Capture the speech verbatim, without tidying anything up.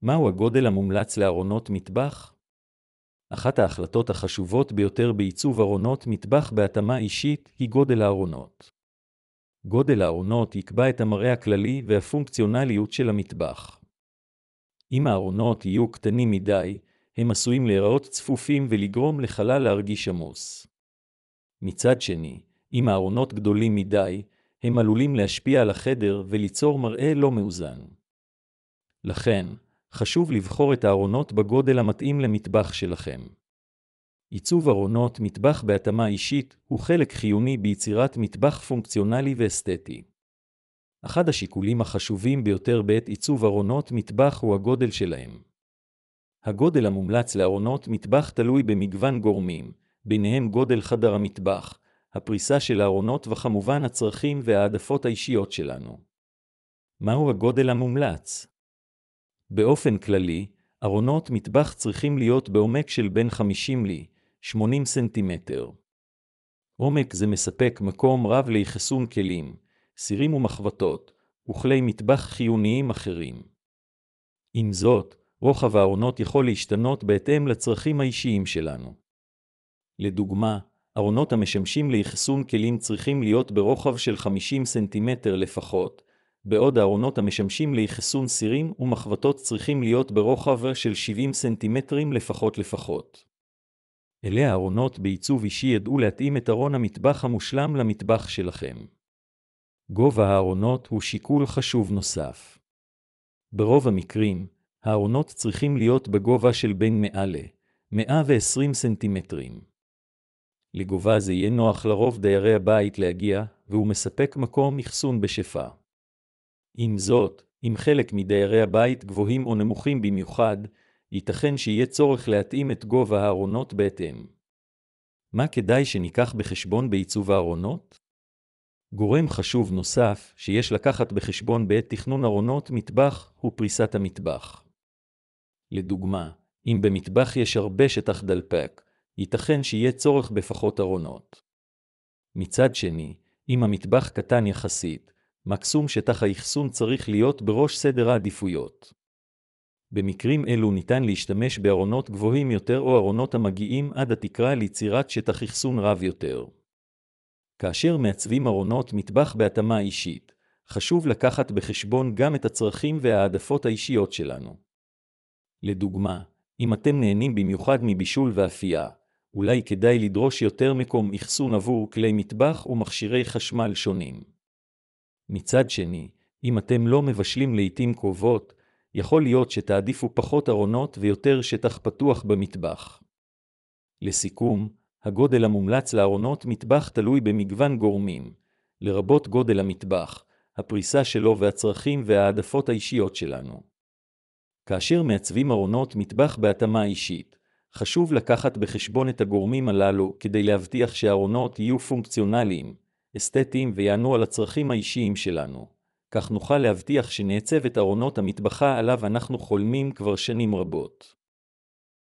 מהו הגודל המומלץ לארונות מטבח? אחת ההחלטות החשובות ביותר בעיצוב ארונות מטבח בהתאמה אישית היא גודל הארונות. גודל הארונות יקבע את המראה הכללי והפונקציונליות של המטבח. אם הארונות יהיו קטנים מדי, הם עשויים להיראות צפופים ולגרום לחלל להרגיש עמוס. מצד שני, אם הארונות גדולים מדי, הם עלולים להשפיע על החדר וליצור מראה לא מאוזן. לכן, חשוב לבחור את הארונות בגודל המתאים למטבח שלכם. עיצוב ארונות מטבח בהתאמה אישית הוא חלק חיוני ביצירת מטבח פונקציונלי ואסתטי. אחד השיקולים החשובים ביותר בעת עיצוב ארונות מטבח הוא הגודל שלהם. הגודל המומלץ לארונות מטבח תלוי במגוון גורמים, ביניהם גודל חדר המטבח, הפריסה של הארונות וכמובן הצרכים והעדפות האישיות שלנו. מהו הגודל המומלץ? באופן כללי, ארונות מטבח צריכים להיות בעומק של בין חמישים ל-שמונים סנטימטר. עומק זה מספק מקום רב לאחסון כלים, סירים ומחבטות, וכלי מטבח חיוניים אחרים. עם זאת, רוחב הארונות יכול להשתנות בהתאם לצרכים האישיים שלנו. לדוגמה, ארונות המשמשים לאחסון כלים צריכים להיות ברוחב של חמישים סנטימטר לפחות, בעוד הארונות המשמשים לאחסון סירים ומחבטות צריכים להיות ברוחב של שבעים סנטימטרים לפחות לפחות. אלה הארונות בעיצוב אישי ידעו להתאים את ארון המטבח המושלם למטבח שלכם. גובה הארונות הוא שיקול חשוב נוסף. ברוב המקרים, הארונות צריכים להיות בגובה של בין מאה ל-מאה ועשרים סנטימטרים. לגובה זה יהיה נוח לרוב דיירי הבית להגיע, והוא מספק מקום אחסון בשפע. עם זאת, אם חלק מדיירי הבית גבוהים או נמוכים במיוחד, ייתכן שיהיה צורך להתאים את גובה הארונות בהתאם. מה כדאי שניקח בחשבון בעיצוב הארונות? גורם חשוב נוסף שיש לקחת בחשבון בעת תכנון ארונות מטבח הוא פריסת המטבח. לדוגמה, אם במטבח יש הרבה שטח דלפק, ייתכן שיהיה צורך בפחות ארונות. מצד שני, אם המטבח קטן יחסית, מקסום שטח האחסון צריך להיות בראש סדר העדיפויות. במקרים אלו ניתן להשתמש בארונות גבוהים יותר או ארונות המגיעים עד התקרה ליצירת שטח אחסון רב יותר. כאשר מעצבים ארונות מטבח בהתאמה אישית, חשוב לקחת בחשבון גם את הצרכים והעדפות האישיות שלנו. לדוגמה, אם אתם נהנים במיוחד מבישול ואפייה, אולי כדאי לדרוש יותר מקום אחסון עבור כלי מטבח ומכשירי חשמל שונים. מצד שני, אם אתם לא מבשלים לעתים קרובות, יכול להיות שתעדיפו פחות ארונות ויותר שטח פתוח במטבח. לסיכום, הגודל המומלץ לארונות מטבח תלוי במגוון גורמים, לרבות גודל המטבח, הפריסה שלו והצרכים והעדפות האישיות שלנו. כאשר מעצבים ארונות מטבח בהתאמה אישית, חשוב לקחת בחשבון את הגורמים הללו כדי להבטיח שהארונות יהיו פונקציונליים, אסתטיים ויענו על הצרכים האישיים שלנו. כך נוכל להבטיח שנעצב את ארונות המטבחה עליו אנחנו חולמים כבר שנים רבות.